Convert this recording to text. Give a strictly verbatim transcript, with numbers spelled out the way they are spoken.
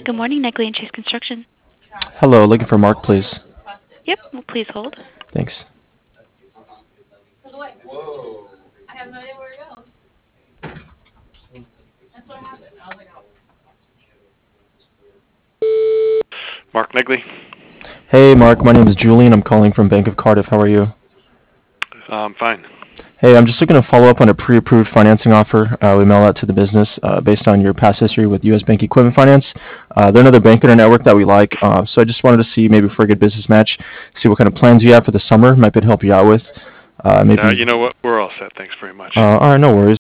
Good morning, Negley and Chase Construction. Hello, looking for Mark, please. Yep, well, please hold. Thanks. Mark Negley. Hey, Mark, my name is Julian. I'm calling from Bank of Cardiff. How are you? Um, fine. Hey, I'm just looking to follow up on a pre-approved financing offer uh, we mail out to the business uh, based on your past history with U S Bank Equipment Finance. Uh, they're another bank in our network that we like, uh, so I just wanted to see maybe for a good business match, see what kind of plans you have for the summer, might be able to help you out with. Uh, Uh, maybe. you know what? We're all set. Thanks very much. Uh, all right, no worries.